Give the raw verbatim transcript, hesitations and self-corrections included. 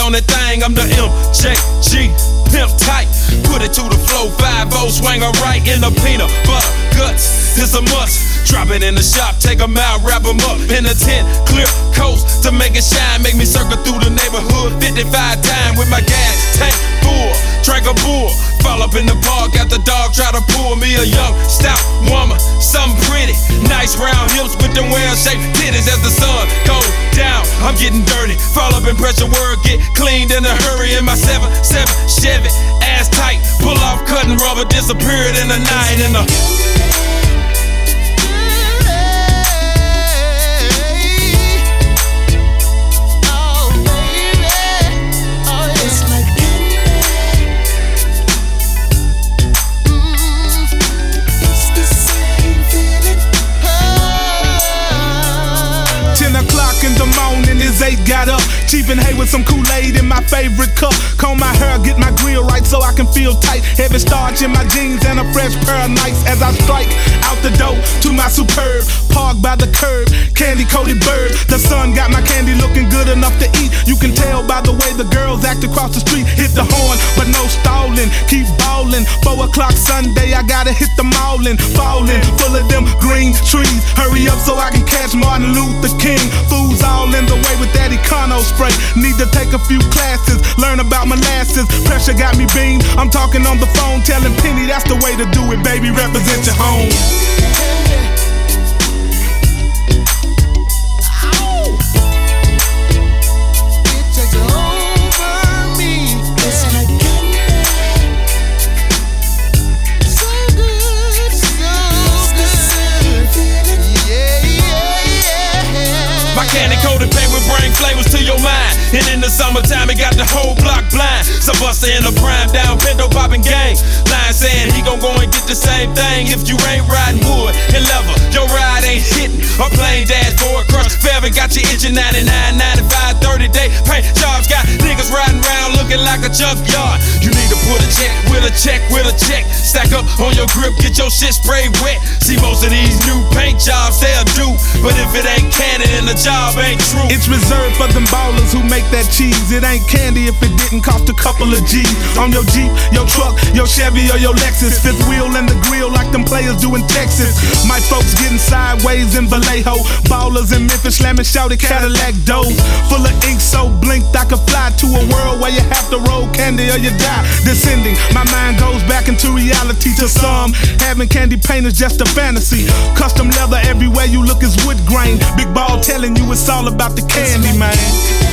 on that thing, I'm the M J G, pimp tight. Put it to the flow, five oh, swing her right in the peanut butter guts. It's a must. Drop it in the shop, take them out, wrap them up in a tent. Clear coast to make it shine. Make me circle through the neighborhood fifty-five times with my gas tank full. Drink a bull, fall up in the park, got the dog try to pull me a young, stout woman, something pretty. Nice round hips with them well-shaped titties as the sun goes down. I'm getting dirty, fall up in pressure work, get cleaned in a hurry in my seven seven Chevy, ass tight, pull off cutting rubber, disappeared in the night in the eight got up, Chief and Hay with some Kool-Aid in my favorite cup. Comb my hair, get my grill right so I can feel tight. Heavy starch in my jeans and a fresh pair of Nikes as I strike out the door to my superb. Park by the curb, candy-coated bird. The sun got my candy looking good enough to eat. You can tell by the way the girls act across the street. Hit the horn, but no stalling, keep ballin'. Four o'clock Sunday, I gotta hit the mallin'. Fallin', full of them green trees. Hurry up so I can catch Martin Luther King. Fools all in the way with that Econo spray. Need to take a few classes, learn about molasses. Pressure got me beamed. I'm talking on the phone, telling Penny that's the way to do it, baby. Represent your home. Candy-coated paper bring flavors to your mind. And in the summertime, it got the whole block blind. Some buster in the prime down, pinto popping gang. Line saying he gon' go and get the same thing. If you ain't riding wood and leather, your ride ain't hitting. Or plain dashboard crush, forever got you itching. ninety-nine, ninety-five, thirty day paint jobs. Got niggas riding around looking like a junkyard. You need to put a check with a check with a check. Stack up on your grip, get your shit sprayed wet. See, most of these new paint jobs, they'll do. But if it ain't canon in the job, ain't true. It's reserved for them ballers who make that cheese. It ain't candy if it didn't cost a couple of G's. On your Jeep, your truck, your Chevy or your Lexus. Fifth wheel and the grill like them players do in Texas. My folks getting sideways in Vallejo. Ballers in Memphis slamming shouted Cadillac doors. Full of ink so blinked I could fly to a world where you have to roll candy or you die. Descending, my mind goes back into reality. To some, having candy paint is just a fantasy. Custom leather everywhere you look is wood grain. Big ball telling you it's all about the candy, man.